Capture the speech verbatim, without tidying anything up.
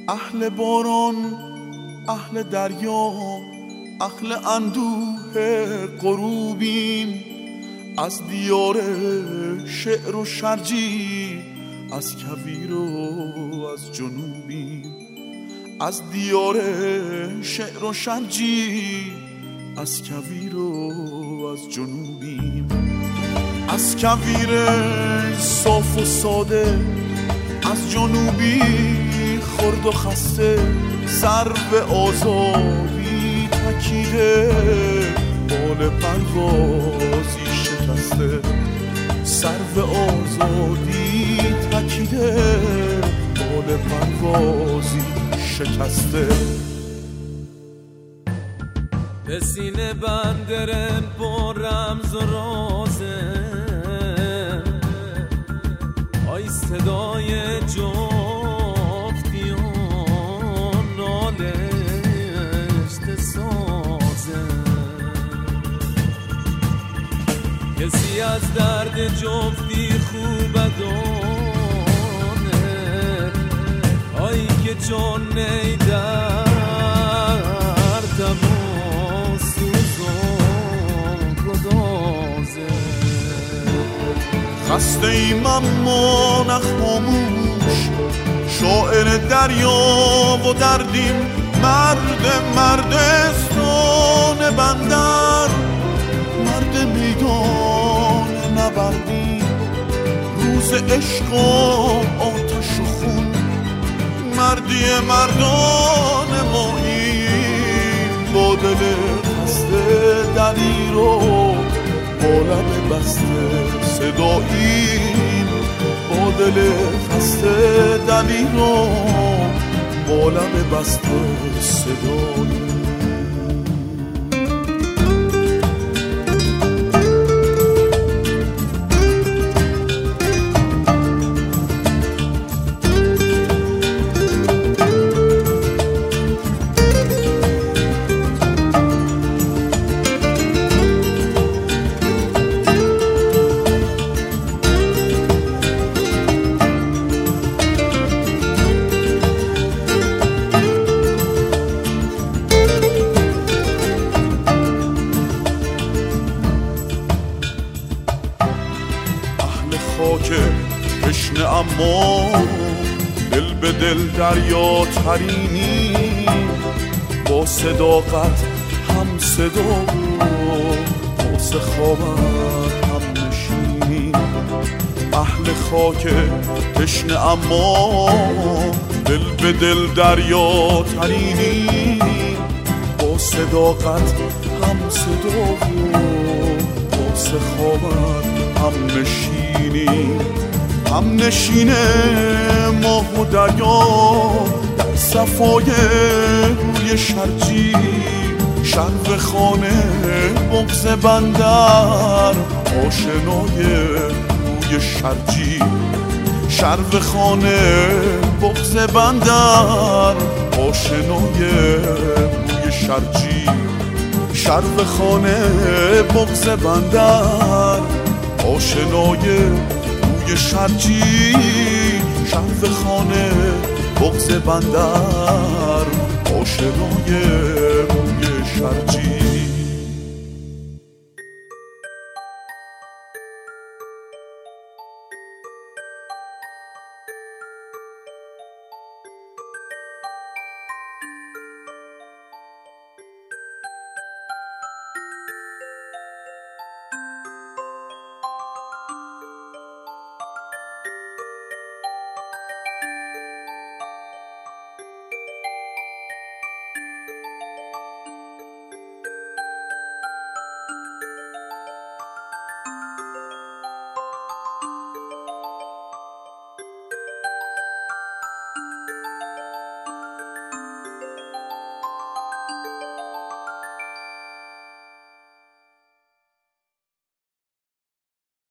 اهل باران، اهل دریا، اهل اندوه غروبیم. از دیار شعر و شرجی، از کویر و از جنوبیم. از دیار شعر و شرجی، از کویر و از جنوبیم. از کویر صاف و ساده، از جنوبی خرد و خسته. سر به آزادی تکیده، بال پروازی شکسته. سر به آزادی تکیده، بال پروازی شکسته. به سینه بندرن با رمز و رازن، آی صدای جفتیان نالشت سازن. کسی از درد جفتی خوب دانه، آی که چون نیدر تبا سوزان گدازه. خسته ایم اما نخاموش، شاعر دریا و دردیم. مرد مردستان بندر، مرد میدان نبردیم. روز عشق و آتش و خون، مردی مردان ماییم. با دل خسته دلیر و با لب بسته صداییم. با دل خسته دلیر و با لب بسته صداییم. خاک تشنه اما دل به دل دریا ترینی. با صداقت هم صدا با سخاوت هم نشینی. اهل خاک تشنه اما دل به دل دریا ترینی. با صداقت هم صدا با سخاوت هم نشینی. هم نشینه ماه و دریا در صفای روی شرجی. شرق خانه بغض بندر، آشنای روی شرجی. شرق خانه بغض بندر، آشنای روی شرجی. شرق خانه بغض بندر، آشنای روی شرجی. شرق خانه بغض بندر، آشنای روی شرجی.